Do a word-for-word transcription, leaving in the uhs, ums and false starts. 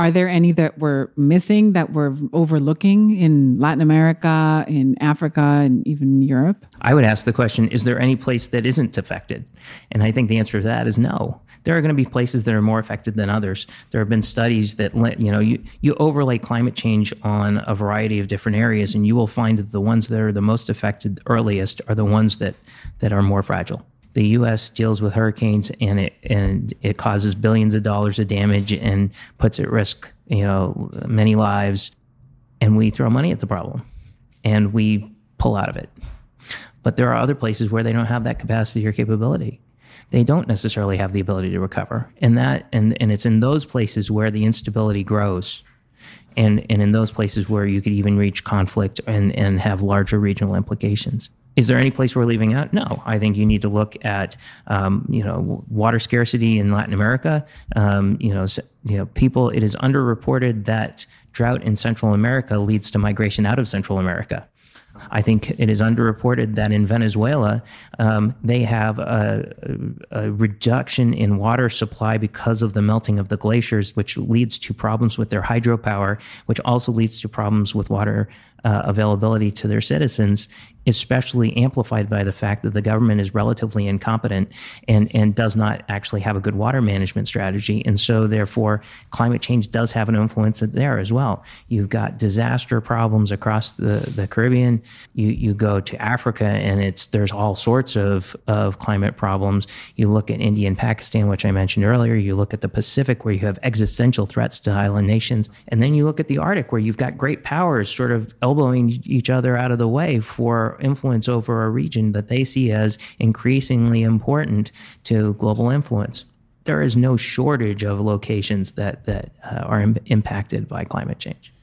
Are there any that we're missing, that we're overlooking in Latin America, in Africa, and even Europe? I would ask the question, is there any place that isn't affected? And I think the answer to that is no. There are going to be places that are more affected than others. There have been studies that, you know, you, you overlay climate change on a variety of different areas, and you will find that the ones that are the most affected earliest are the ones that, that are more fragile. The U S deals with hurricanes, and it and it causes billions of dollars of damage and puts at risk, you know, many lives. And we throw money at the problem, and we pull out of it. But there are other places where they don't have that capacity or capability. They don't necessarily have the ability to recover, and that and and it's in those places where the instability grows, and and in those places where you could even reach conflict and and have larger regional implications. Is there any place we're leaving out? No. I think you need to look at, um, you know, water scarcity in Latin America. Um, you know, you know, people. It is underreported that drought in Central America leads to migration out of Central America. I think it is underreported that in Venezuela, um, they have a, a reduction in water supply because of the melting of the glaciers, which leads to problems with their hydropower, which also leads to problems with water uh, availability to their citizens, especially amplified by the fact that the government is relatively incompetent and, and does not actually have a good water management strategy. And so therefore, climate change does have an influence there as well. You've got disaster problems across the, the Caribbean. You you go to Africa, and it's there's all sorts of, of climate problems. You look at India and Pakistan, which I mentioned earlier. You look at the Pacific, where you have existential threats to island nations. And then you look at the Arctic, where you've got great powers sort of elbowing each other out of the way for influence over a region that they see as increasingly important to global influence. There is no shortage of locations that, that uh, are im- impacted by climate change.